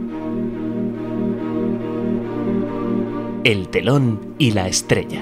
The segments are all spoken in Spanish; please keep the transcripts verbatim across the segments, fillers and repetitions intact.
El telón y la estrella.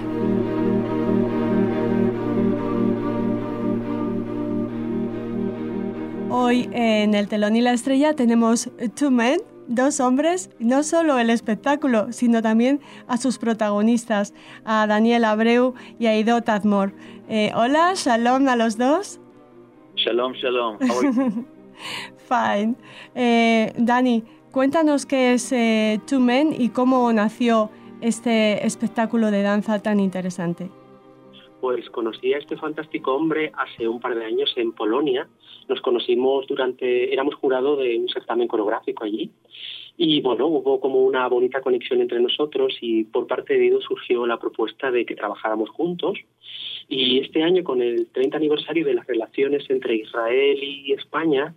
Hoy en El telón y la estrella tenemos Two Men, dos hombres, no solo el espectáculo, sino también a sus protagonistas, a Daniel Abreu y a Ido Tadmor. Eh, hola, shalom a los dos. Shalom, shalom. How are you? Fine. Eh, Dani, cuéntanos qué es eh, Two Men y cómo nació este espectáculo de danza tan interesante. Pues conocí a este fantástico hombre hace un par de años en Polonia. Nos conocimos durante, éramos jurado de un certamen coreográfico allí. Y bueno, hubo como una bonita conexión entre nosotros y por parte de Ido surgió la propuesta de que trabajáramos juntos. Y este año, con el treinta aniversario de las relaciones entre Israel y España,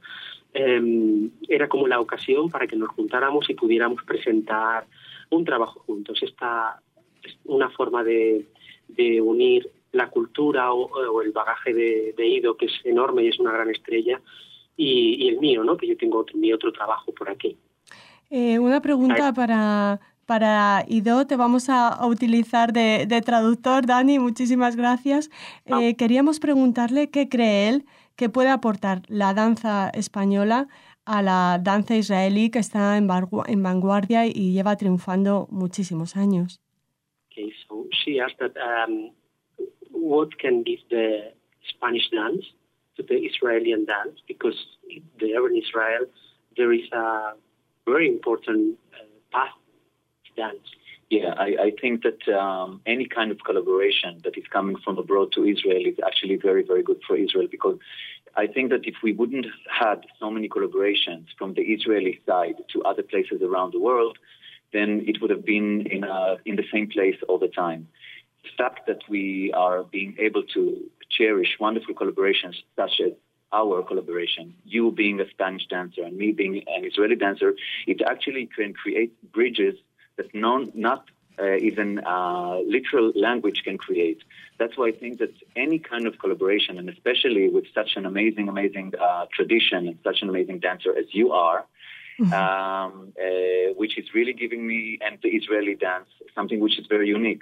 eh, era como la ocasión para que nos juntáramos y pudiéramos presentar un trabajo juntos. Esta es una forma de, de unir la cultura o, o el bagaje de, de Ido, que es enorme y es una gran estrella, y, y el mío, ¿no? Que yo tengo otro, mi otro trabajo por aquí. Eh, una pregunta para, para Ido, te vamos a, a utilizar de, de traductor, Dani, muchísimas gracias. Eh, queríamos preguntarle qué cree él que puede aportar la danza española a la danza israelí, que está en, en vanguardia y lleva triunfando muchísimos años. Okay, so she asked that um, what can give the Spanish dance to the Israeli dance, because there in Israel there is a very important uh, path to dance. Yeah, I, I think that um, any kind of collaboration that is coming from abroad to Israel is actually very, very good for Israel, because I think that if we wouldn't have had so many collaborations from the Israeli side to other places around the world, then it would have been in, a, in the same place all the time. The fact that we are being able to cherish wonderful collaborations such as our collaboration, you being a Spanish dancer and me being an Israeli dancer, it actually can create bridges that non, not uh, even uh, literal language can create. That's why I think that any kind of collaboration, and especially with such an amazing, amazing uh, tradition and such an amazing dancer as you are, mm-hmm. um, uh, which is really giving me and the Israeli dance something which is very unique.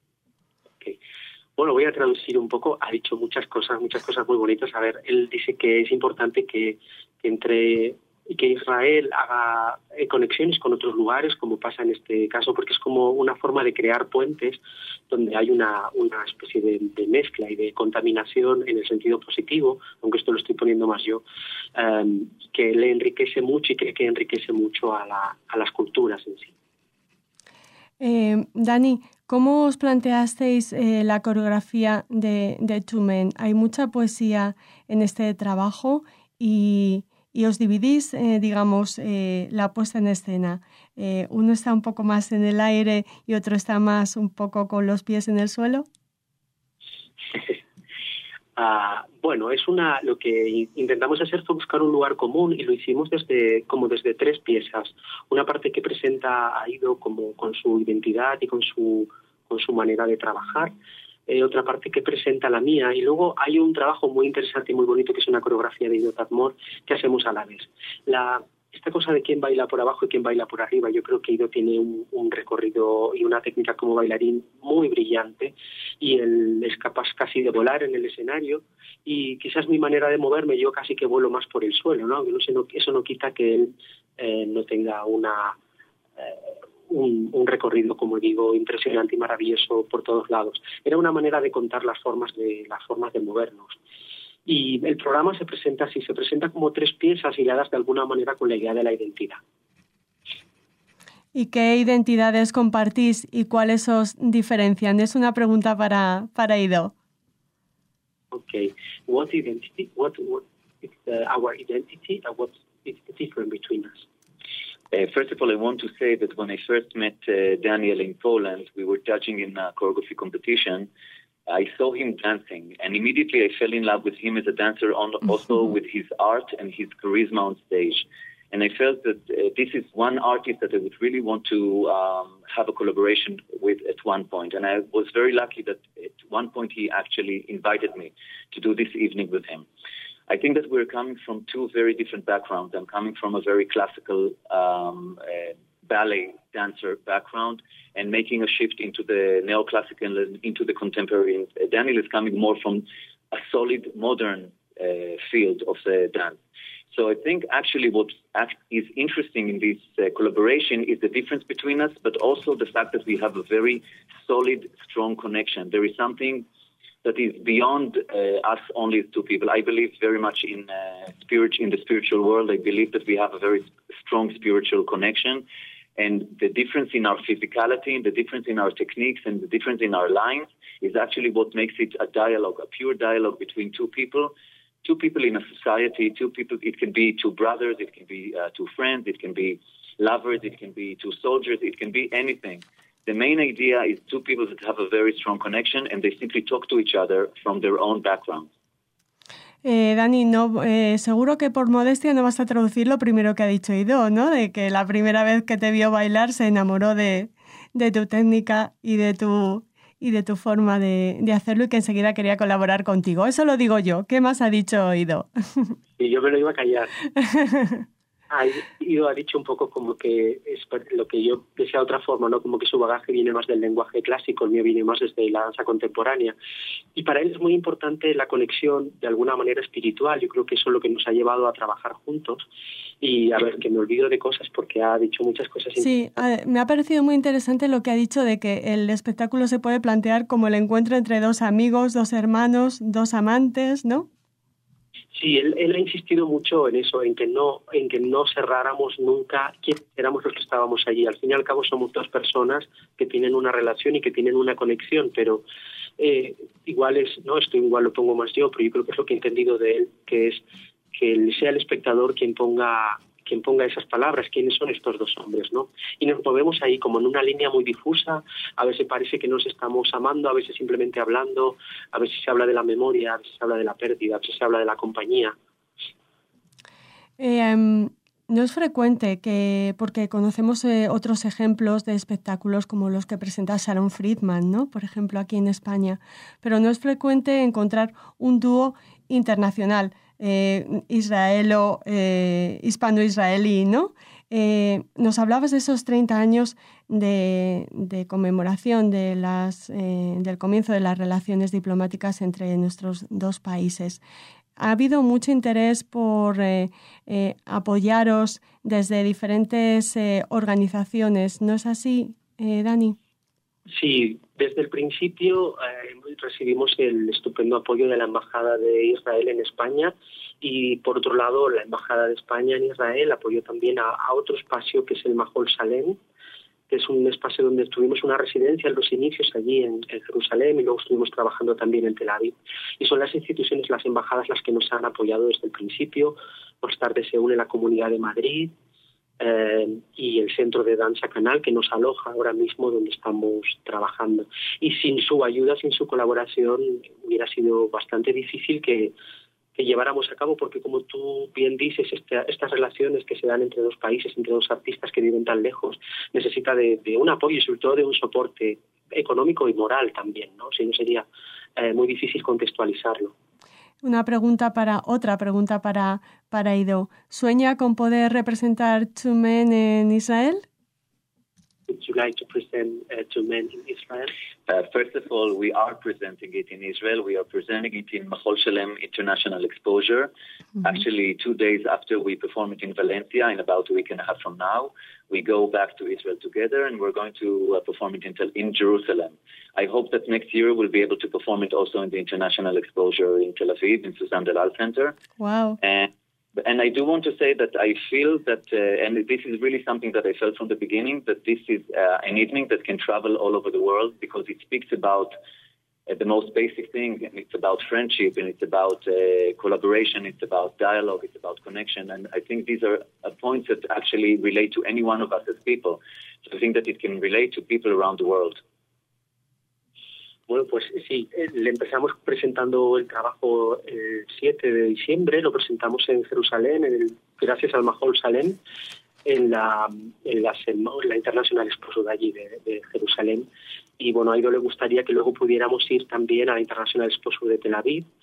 Okay. Bueno, voy a traducir un poco. Ha dicho muchas cosas, muchas cosas muy bonitas. A ver, él dice que es importante que, que entre que Israel haga conexiones con otros lugares, como pasa en este caso, porque es como una forma de crear puentes donde hay una, una especie de, de mezcla y de contaminación en el sentido positivo, aunque esto lo estoy poniendo más yo, um, que le enriquece mucho y que, que enriquece mucho a, la, a las culturas en sí. Eh, Dani, ¿cómo os planteasteis eh, la coreografía de, de Two Men? Hay mucha poesía en este trabajo y, y os dividís, eh, digamos, eh, la puesta en escena. Eh, uno está un poco más en el aire y otro está más un poco con los pies en el suelo. Uh, bueno, es una lo que intentamos hacer fue buscar un lugar común y lo hicimos desde como desde tres piezas. Una parte que presenta a Ido como con su identidad y con su con su manera de trabajar. Eh, otra parte que presenta la mía, y luego hay un trabajo muy interesante y muy bonito que es una coreografía de Ido Tadmor que hacemos a la vez. La Esta cosa de quién baila por abajo y quién baila por arriba, yo creo que Ido tiene un, un recorrido y una técnica como bailarín muy brillante y él es capaz casi de volar en el escenario y quizás mi manera de moverme, yo casi que vuelo más por el suelo, ¿no? No sé, no, eso no quita que él eh, no tenga una, eh, un, un recorrido, como digo, impresionante y maravilloso por todos lados. Era una manera de contar las formas de, las formas de movernos. Y el programa se presenta así, se presenta como tres piezas hiladas de alguna manera con la idea de la identidad. ¿Y qué identidades compartís y cuáles os diferencian? Es una pregunta para, para Ido. Okay. What identity, what, what is uh, our identity and what is the difference between us? Uh, first of all, I want to say that when I first met uh, Daniel in Poland, we were judging in a choreography competition. I saw him dancing, and immediately I fell in love with him as a dancer, on, also with his art and his charisma on stage. And I felt that uh, this is one artist that I would really want to um, have a collaboration with at one point. And I was very lucky that at one point he actually invited me to do this evening with him. I think that we're coming from two very different backgrounds. I'm coming from a very classical um, uh, ballet dancer background and making a shift into the neoclassical and into the contemporary. Uh, Daniel is coming more from a solid modern uh, field of the dance. So I think actually what is interesting in this uh, collaboration is the difference between us, but also the fact that we have a very solid, strong connection. There is something that is beyond uh, us only as two people. I believe very much in uh, spirit, in the spiritual world. I believe that we have a very strong spiritual connection. And the difference in our physicality, the difference in our techniques, and the difference in our lines is actually what makes it a dialogue, a pure dialogue between two people, two people in a society, two people. It can be two brothers, it can be uh, two friends, it can be lovers, it can be two soldiers, it can be anything. The main idea is two people that have a very strong connection and they simply talk to each other from their own background. Eh, Dani, no, eh, seguro que por modestia no vas a traducir lo primero que ha dicho Ido, ¿no? De que la primera vez que te vio bailar se enamoró de, de tu técnica y de tu, y de tu forma de, de hacerlo y que enseguida quería colaborar contigo. Eso lo digo yo. ¿Qué más ha dicho Ido? Y yo me lo iba a callar. Ah, Ido ha dicho un poco como que es lo que yo decía de otra forma, ¿no? Como que su bagaje viene más del lenguaje clásico, el mío viene más desde la danza contemporánea. Y para él es muy importante la conexión de alguna manera espiritual. Yo creo que eso es lo que nos ha llevado a trabajar juntos. Y a ver, que me olvido de cosas porque ha dicho muchas cosas. Sí, me ha parecido muy interesante lo que ha dicho de que el espectáculo se puede plantear como el encuentro entre dos amigos, dos hermanos, dos amantes, ¿no? Sí, él, él ha insistido mucho en eso, en que no en que no cerráramos nunca quién éramos los que estábamos allí. Al fin y al cabo somos dos personas que tienen una relación y que tienen una conexión, pero eh, igual es, no, esto igual lo pongo más yo, pero yo creo que es lo que he entendido de él, que es que él sea el espectador quien ponga quien ponga esas palabras, quiénes son estos dos hombres, ¿no? Y nos movemos ahí como en una línea muy difusa, a veces parece que nos estamos amando, a veces simplemente hablando, a veces se habla de la memoria, a veces se habla de la pérdida, a veces se habla de la compañía. Eh, um, no es frecuente que, porque conocemos eh, otros ejemplos de espectáculos como los que presenta Sharon Friedman, ¿no? Por ejemplo, aquí en España, pero no es frecuente encontrar un dúo internacional. Eh, israelo, eh, hispano-israelí, ¿no? Eh, nos hablabas de esos treinta años de, de conmemoración de las, eh, del comienzo de las relaciones diplomáticas entre nuestros dos países. Ha habido mucho interés por eh, eh, apoyaros desde diferentes eh, organizaciones, ¿no es así, eh, Dani? Sí, desde el principio eh, recibimos el estupendo apoyo de la Embajada de Israel en España y, por otro lado, la Embajada de España en Israel apoyó también a, a otro espacio que es el Mahol Salem, que es un espacio donde tuvimos una residencia en los inicios allí en, en Jerusalén y luego estuvimos trabajando también en Tel Aviv. Y son las instituciones, las embajadas, las que nos han apoyado desde el principio. Más tarde se une la Comunidad de Madrid, Eh, y el Centro de Danza Canal, que nos aloja ahora mismo donde estamos trabajando. Y sin su ayuda, sin su colaboración, hubiera sido bastante difícil que, que lleváramos a cabo, porque como tú bien dices, este, estas relaciones que se dan entre dos países, entre dos artistas que viven tan lejos, necesita de, de un apoyo y sobre todo de un soporte económico y moral también, ¿no? Si no sería eh, muy difícil contextualizarlo. Una pregunta para, otra pregunta para, para Ido. ¿Sueña con poder representar Two Men en Israel? Would you like to present uh, Two Men in Israel? Uh, first of all, we are presenting it in Israel. We are presenting it in Mahol Shalem International Exposure. Mm-hmm. Actually, two days after we perform it in Valencia, in about a week and a half from now, we go back to Israel together, and we're going to uh, perform it in, in Jerusalem. I hope that next year we'll be able to perform it also in the International Exposure in Tel Aviv, in Suzanne Dalal Center. Wow. And And I do want to say that I feel that, uh, and this is really something that I felt from the beginning, that this is uh, an evening that can travel all over the world because it speaks about uh, the most basic thing, and it's about friendship, and it's about uh, collaboration, it's about dialogue, it's about connection, and I think these are uh, points that actually relate to any one of us as people. So I think that it can relate to people around the world. Bueno, pues sí, le empezamos presentando el trabajo el siete de diciembre, lo presentamos en Jerusalén, en el, gracias al Mahol Salem, en la, en la, en la International Expo de allí, de, de Jerusalén. Y bueno, a Ido le gustaría que luego pudiéramos ir también a la International Expo de Tel Aviv.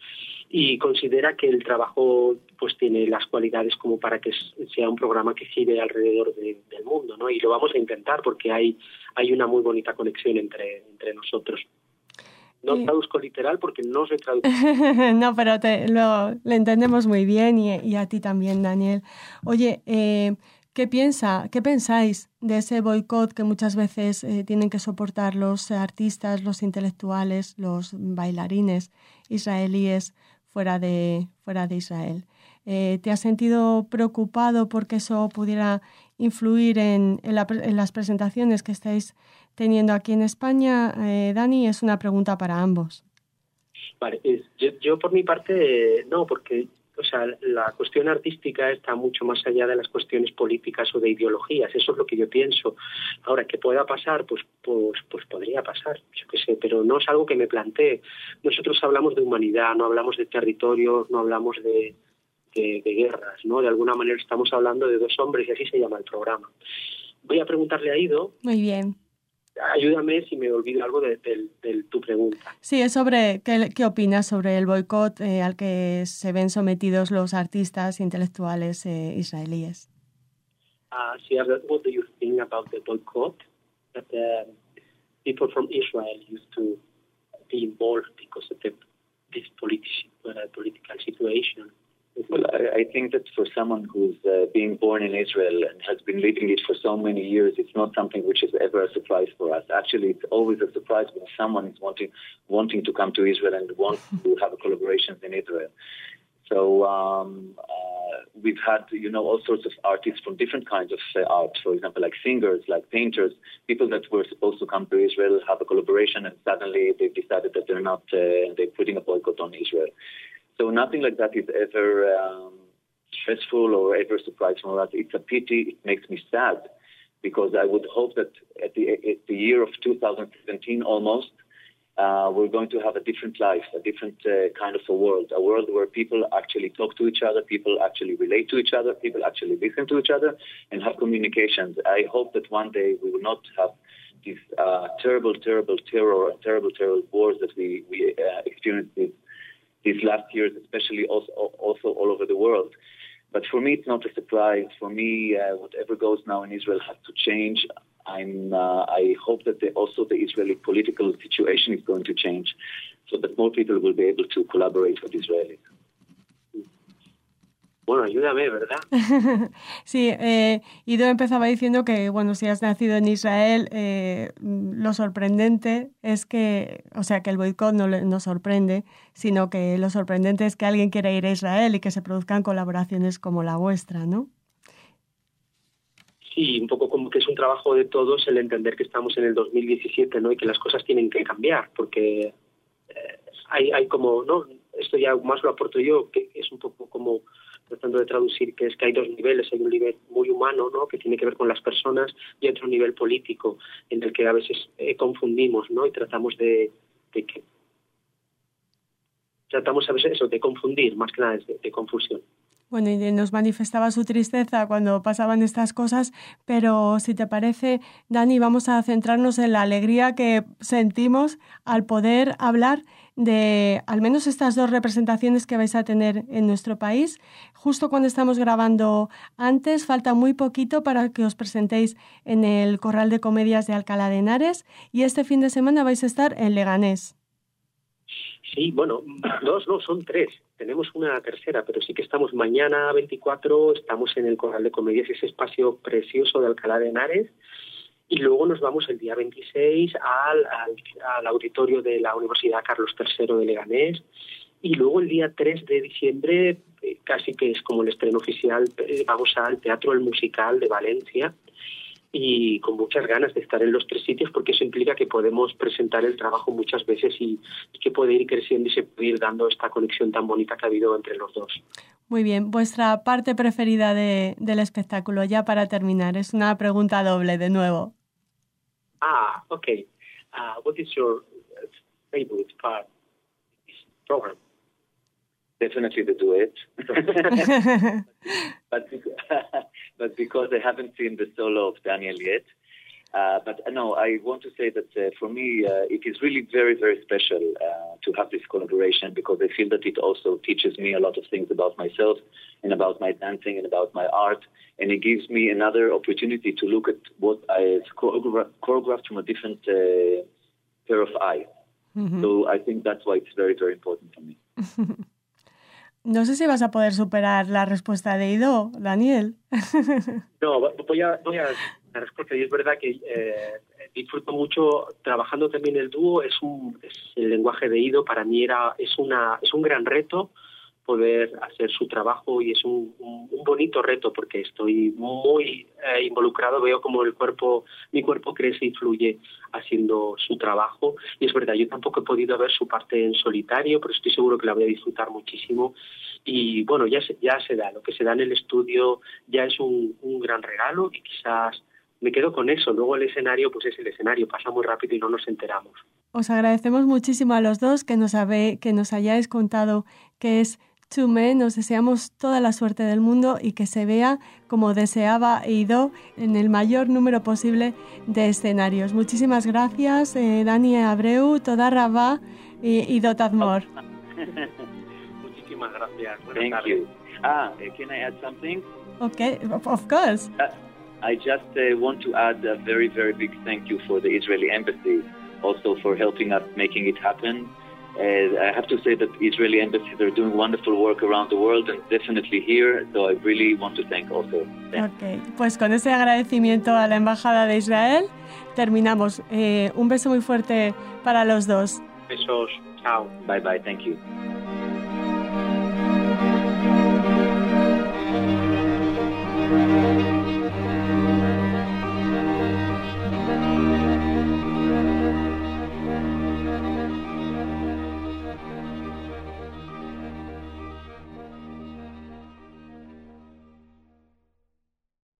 y considera que el trabajo pues tiene las cualidades como para que sea un programa que gire alrededor de, del mundo, ¿no? Y lo vamos a intentar porque hay, hay una muy bonita conexión entre, entre nosotros. No y... traduzco literal porque no soy traductor. No, pero te, lo, lo entendemos muy bien y, y a ti también, Daniel. Oye, eh, ¿qué piensa, qué pensáis de ese boicot que muchas veces eh, tienen que soportar los artistas, los intelectuales, los bailarines israelíes fuera de, fuera de Israel? Eh, ¿Te has sentido preocupado porque eso pudiera influir en, en, la, en las presentaciones que estáis teniendo aquí en España? Eh, Dani, es una pregunta para ambos. Vale, es, yo, yo por mi parte no, porque o sea, la cuestión artística está mucho más allá de las cuestiones políticas o de ideologías, eso es lo que yo pienso. Ahora, que pueda pasar, pues pues, pues podría pasar, yo qué sé, pero no es algo que me plantee. Nosotros hablamos de humanidad, no hablamos de territorios, no hablamos de, de, de guerras, ¿no? De alguna manera estamos hablando de dos hombres y así se llama el programa. Voy a preguntarle a Ido. Muy bien. Ayúdame si me olvido algo de, de, de tu pregunta. Sí, es sobre qué, qué opinas sobre el boicot eh, al que se ven sometidos los artistas intelectuales eh, israelíes. Uh, so what do you think about the boycott that uh, people from Israel used to be involved because of the, this politi- uh, political situation? Well, I, I think that for someone who's uh, being born in Israel and has been living it for so many years, it's not something which is ever a surprise for us. Actually, it's always a surprise when someone is wanting wanting to come to Israel and want to have collaborations in Israel. So um, uh, we've had, you know, all sorts of artists from different kinds of uh, art. For example, like singers, like painters, people that were supposed to come to Israel, have a collaboration, and suddenly they've decided that they're not, uh, they're putting a boycott on Israel. So nothing like that is ever um, stressful or ever surprising for us. It's a pity. It makes me sad because I would hope that at the, at the year of two thousand seventeen almost, uh, we're going to have a different life, a different uh, kind of a world, a world where people actually talk to each other, people actually relate to each other, people actually listen to each other and have communications. I hope that one day we will not have these uh, terrible, terrible terror and terrible, terrible wars that we, we uh, experienced this these last years, especially also, also all over the world. But for me, it's not a surprise. For me, uh, whatever goes now in Israel has to change. I'm, uh, I hope that the, also the Israeli political situation is going to change so that more people will be able to collaborate with Israelis. Bueno, ayúdame, ¿verdad? Sí, eh, Ido empezaba diciendo que, bueno, si has nacido en Israel, eh, lo sorprendente es que, o sea, que el boicot no nos sorprende, sino que lo sorprendente es que alguien quiera ir a Israel y que se produzcan colaboraciones como la vuestra, ¿no? Sí, un poco como que es un trabajo de todos el entender que estamos en el dos mil diecisiete, ¿no? Y que las cosas tienen que cambiar, porque eh, hay, hay como, ¿no? Esto ya más lo aporto yo, que es un poco como tratando de traducir que es que hay dos niveles, hay un nivel muy humano, ¿no? Que tiene que ver con las personas y otro nivel político en el que a veces eh, confundimos, ¿no? Y tratamos de, de que tratamos a veces eso, de confundir, más que nada de, de confusión. Bueno, y nos manifestaba su tristeza cuando pasaban estas cosas, pero si te parece, Dani, vamos a centrarnos en la alegría que sentimos al poder hablar de al menos estas dos representaciones que vais a tener en nuestro país. Justo cuando estamos grabando antes, falta muy poquito para que os presentéis en el Corral de Comedias de Alcalá de Henares y este fin de semana vais a estar en Leganés. Sí, bueno, dos no, son tres. Tenemos una tercera, pero sí que estamos mañana veinticuatro, estamos en el Corral de Comedias, ese espacio precioso de Alcalá de Henares, y luego nos vamos el día veintiséis al, al, al auditorio de la Universidad Carlos tercero de Leganés, y luego el día tres de diciembre, eh, casi que es como el estreno oficial, eh, vamos al Teatro El Musical de Valencia, y con muchas ganas de estar en los tres sitios porque eso implica que podemos presentar el trabajo muchas veces y, y que puede ir creciendo y se puede ir dando esta conexión tan bonita que ha habido entre los dos. Muy bien, vuestra parte preferida de, del espectáculo, ya para terminar, es una pregunta doble de nuevo. Ah, ok. Uh, what is your favorite part of this program? Definitely the duet. but, but because I haven't seen the solo of Daniel yet, Uh, but uh, no, I want to say that uh, for me, uh, it is really very, very special uh, to have this collaboration because I feel that it also teaches me a lot of things about myself and about my dancing and about my art. And it gives me another opportunity to look at what I choreographed, choreographed from a different uh, pair of eyes. Mm-hmm. So I think that's why it's very, very important for me. No sé si vas a poder superar la respuesta de Ido, Daniel. No, voy a, voy a la respuesta. Y es verdad que eh, disfruto mucho trabajando también el dúo. Es un es el lenguaje de Ido. Para mí era es una es un gran reto poder hacer su trabajo y es un, un, un bonito reto porque estoy muy eh, involucrado. Veo como el cuerpo, mi cuerpo crece y fluye haciendo su trabajo. Y es verdad, yo tampoco he podido ver su parte en solitario, pero estoy seguro que la voy a disfrutar muchísimo. Y bueno, ya se, ya se da, lo que se da en el estudio ya es un, un gran regalo y quizás me quedo con eso. Luego el escenario, pues es el escenario, pasa muy rápido y no nos enteramos. Os agradecemos muchísimo a los dos que nos, habe, que nos hayáis contado qué es Two Men. Nos deseamos toda la suerte del mundo y que se vea, como deseaba Ido, en el mayor número posible de escenarios. Muchísimas gracias, eh, Dani Abreu, Toda Rabá y Ido Tadmor. Muchísimas gracias. Thank tardes. you. Ah, uh, can I add something? Okay, of course. Uh, I just uh, want to add a very, very big thank you for the Israeli Embassy, also for helping us making it happen. Uh, I have to say that Israeli embassies are doing wonderful work around the world and definitely here, so I really want to thank also them. Okay, pues con ese agradecimiento a la Embajada de Israel terminamos. Eh, un beso muy fuerte para los dos. Besos, chao. Bye bye, thank you.